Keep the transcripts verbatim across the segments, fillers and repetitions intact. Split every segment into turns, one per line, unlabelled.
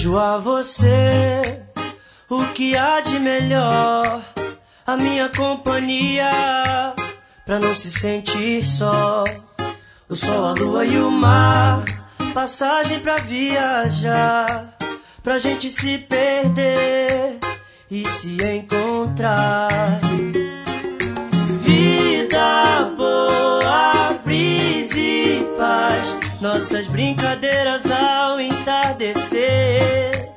Desejo a você o que há de melhor, a minha companhia, pra não se sentir só. O sol, a lua e o mar, passagem pra viajar, pra gente se perder e se encontrar. Vida boa, brisa e paz, nossas brincadeiras ao entardecer.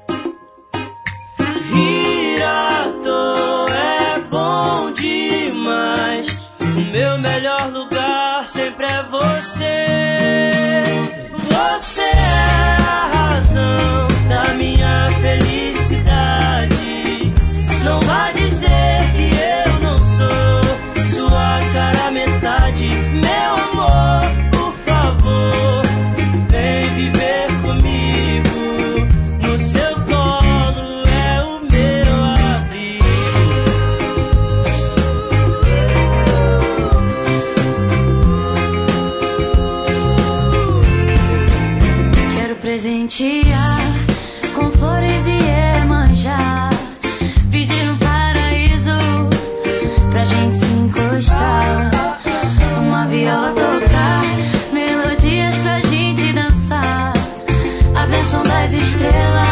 Rir à toa é bom demais, o meu melhor lugar sempre é você. Você é a razão da minha felicidade. Não vá dizer que eu não sou sua cara metade. Meu amor, por favor, vem viver comigo. No seu colo é o meu abrigo. Quero presentear com flores e Iemanjá, pedir um paraíso pra gente se encostar, uma viola tocar, melodias pra gente dançar, a bênção das estrelas